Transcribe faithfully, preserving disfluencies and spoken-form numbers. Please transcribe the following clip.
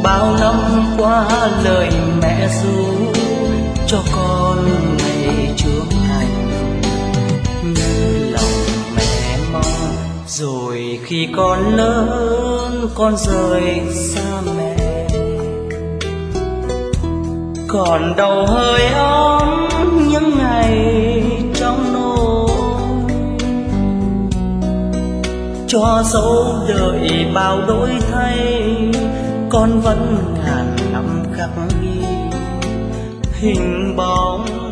bao năm qua lời mẹ ru cho con ngày trưởng thành, như lòng mẹ mong rồi khi con lớn con rời xa mẹ, còn đầu hơi ấm những ngày trong nôi, cho dấu đợi bao đổi thay con vẫn ngàn năm khắc ghi hình bóng